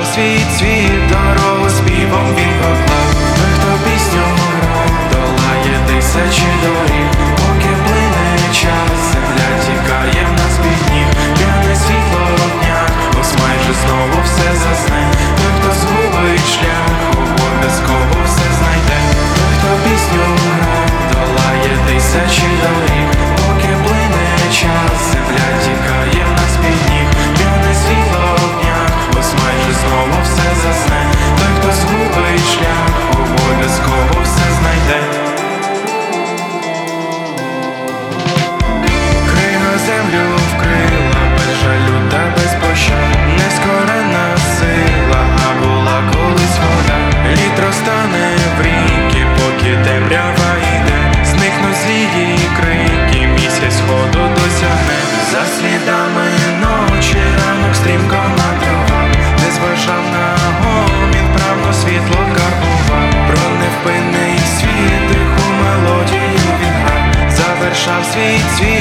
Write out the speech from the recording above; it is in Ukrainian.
завершав свій цвіт, дорогу співом він поклав. Той, хто пісню грав, долає тисячі доріг. Поки плине час, земля тікає в нас під ніг. П'яне світло дня, ось майже знову все засне. Той, хто згубить шлях, обов'язково все знайде. Той, хто пісню грав, долає тисячі доріг. Поки плине час, земля тікає в нас під ніг. П'яне світло дня, ось майже знову все засне. Той, хто згубить шлях, обов'язково все знайде. Крига землю вкрила, без жалю та без пощад. Нескорена сила, а була колись вода. Лід розтане в ріки, поки темрява йде. Зникнуть злії крики, місяць сходу досягне. За слідами ночі ранок стрімко мандрував. Не зважав на гомін, правно світло карбував. Про невпинний світ, тиху мелодію він грав. Завершав свій цвіт,